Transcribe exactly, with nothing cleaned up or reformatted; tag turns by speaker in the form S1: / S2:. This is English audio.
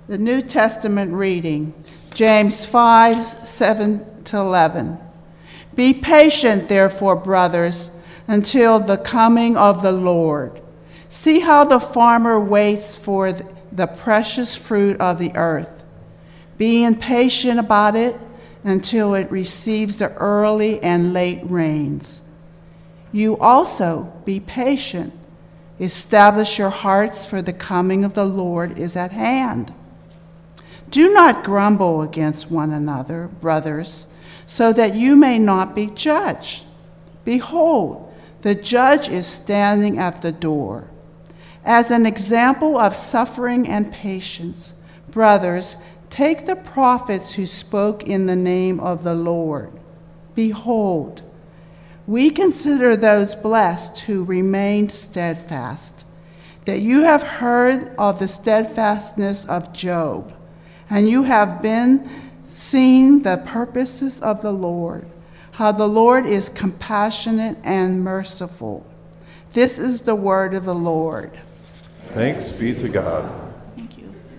S1: The New Testament reading, James five, seven to eleven. Be patient, therefore, brothers, until the coming of the Lord. See how the farmer waits for the precious fruit of the earth, being patient about it until it receives the early and late rains. You also be patient. Establish your hearts, for the coming of the Lord is at hand. Do not grumble against one another, brothers, so that you may not be judged. Behold, the judge is standing at the door. As an example of suffering and patience, brothers, take the prophets who spoke in the name of the Lord. Behold, we consider those blessed who remained steadfast. That you have heard of the steadfastness of Job, and you have been seeing the purposes of the Lord, how the Lord is compassionate and merciful. This is the word of the Lord.
S2: Thanks be to God.